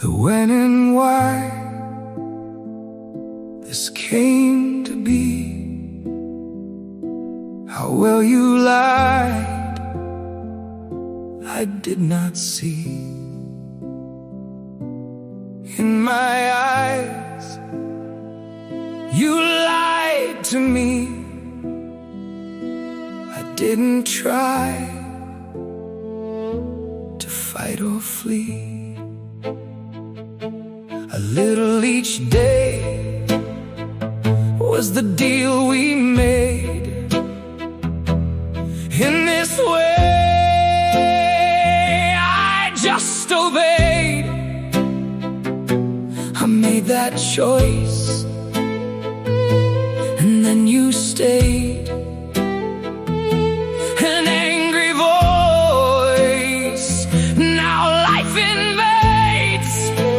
the when and why this came to be, how well you lied, I did not see. In my eyes, you lied to me. I didn't try to fight or flee. A little each day was the deal we made. In this way, I just obeyed. I made that choice, and then you stayed. An angry voice, now life invades.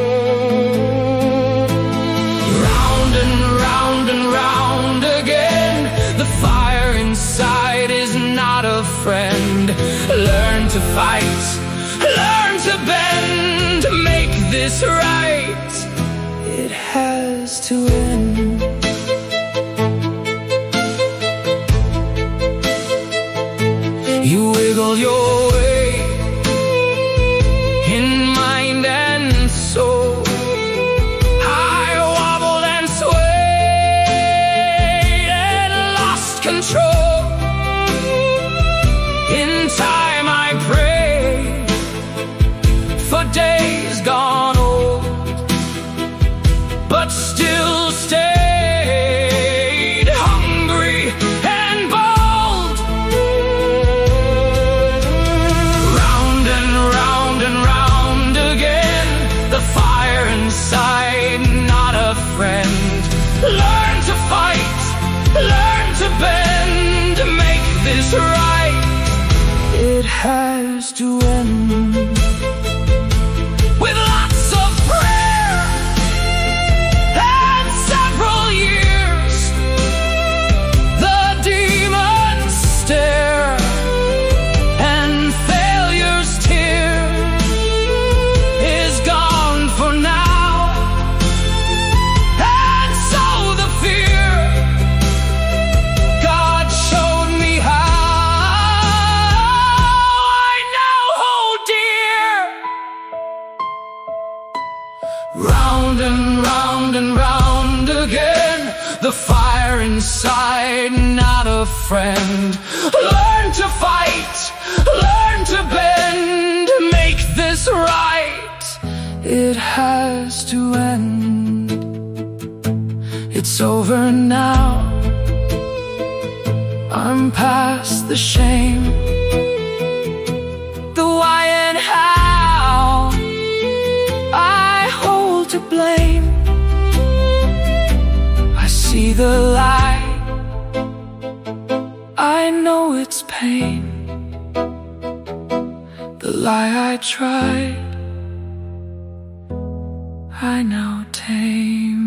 Round and round and round again, the fire inside is not a friend. Learn to fight, learn to bend, to make this right. It has to end. You wiggle your way in mind and soul. I wobbled and swayed and lost control. In time I prayed for days gone old, but still stayed hungry and bold. Round and round and round again, the fire inside, not a friend. Learn to fight, learn to bend, to make this right. It has to end. With lots of prayer and several years, the demons stare and failure's tear is gone for now. And so the fear, God showed me how. I now hold dear. Round and round and round again, the fire inside, not a friend. Learn to fight, learn to bend, make this right. It has to end. It's over now. I'm past the shame, the why and how. I hold to blame. I see the light, I know it's pain. The lie I tried, I now tame.